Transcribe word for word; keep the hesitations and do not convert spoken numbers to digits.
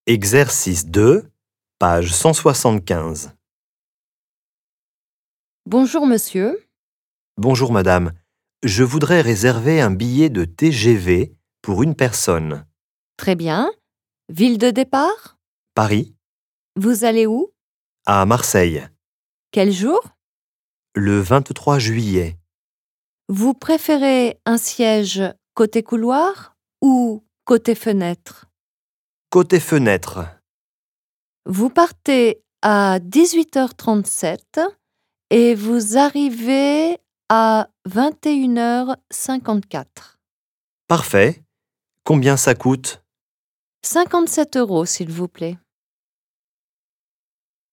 Exercice deux, page cent soixante-quinze. Bonjour monsieur, Bonjour madame, je voudrais réserver un billet de T G V pour une personne. très bien. Ville de départ? Paris Vous allez où? à Marseille, Quel jour? le vingt-trois juillet. Vous préférez un siège côté couloir ou côté fenêtre? Côté fenêtre, Vous partez à dix-huit heures trente-sept et vous arrivez à vingt et une heures cinquante-quatre. parfait. Combien ça coûte? cinquante-sept euros s'il vous plaît.